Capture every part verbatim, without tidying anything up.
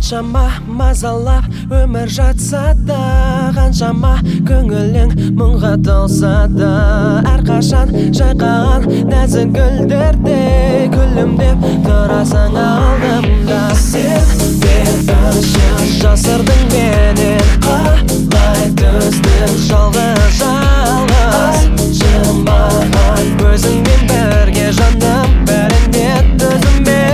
қаншама мазалап өмір жатса да, қаншама көңілің мұңға толса да, әрқашан жайқаған нәзік гүлдердей күлімдеп тұрасың алдымда. Сен мен үшін жасырдың менен, қалай төздің жалғыз жалғыз. Айтшы маған өзіңмен бірге жаным, бәріне төзіммен.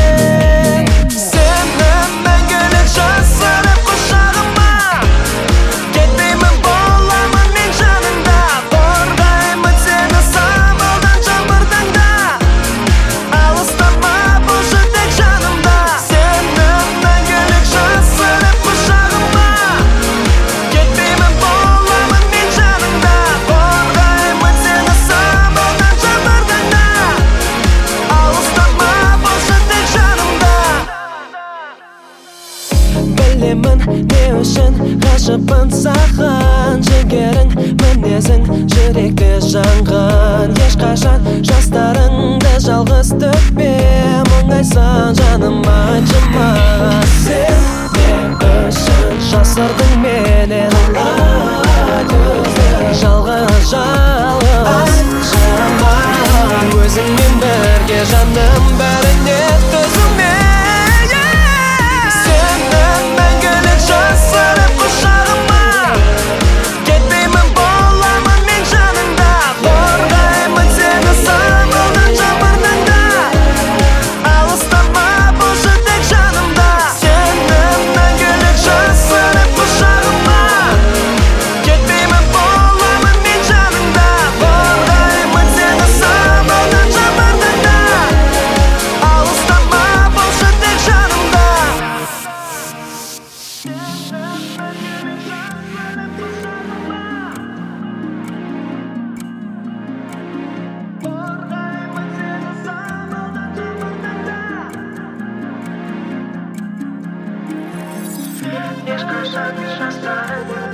Білемін не үшін ғашықпын саған, жігерің, мінезің жүректе жанған. Ешқашан жастарыңды жалғыз төкпе, мұңайсың жаным, айтшы маған. Сен не үшін жасырдың менен, қалай төздің жалғыз жалғыз. Айтшы маған өзіңмен бірге жаным, бәріне төзіммен. Ешқашан жастарың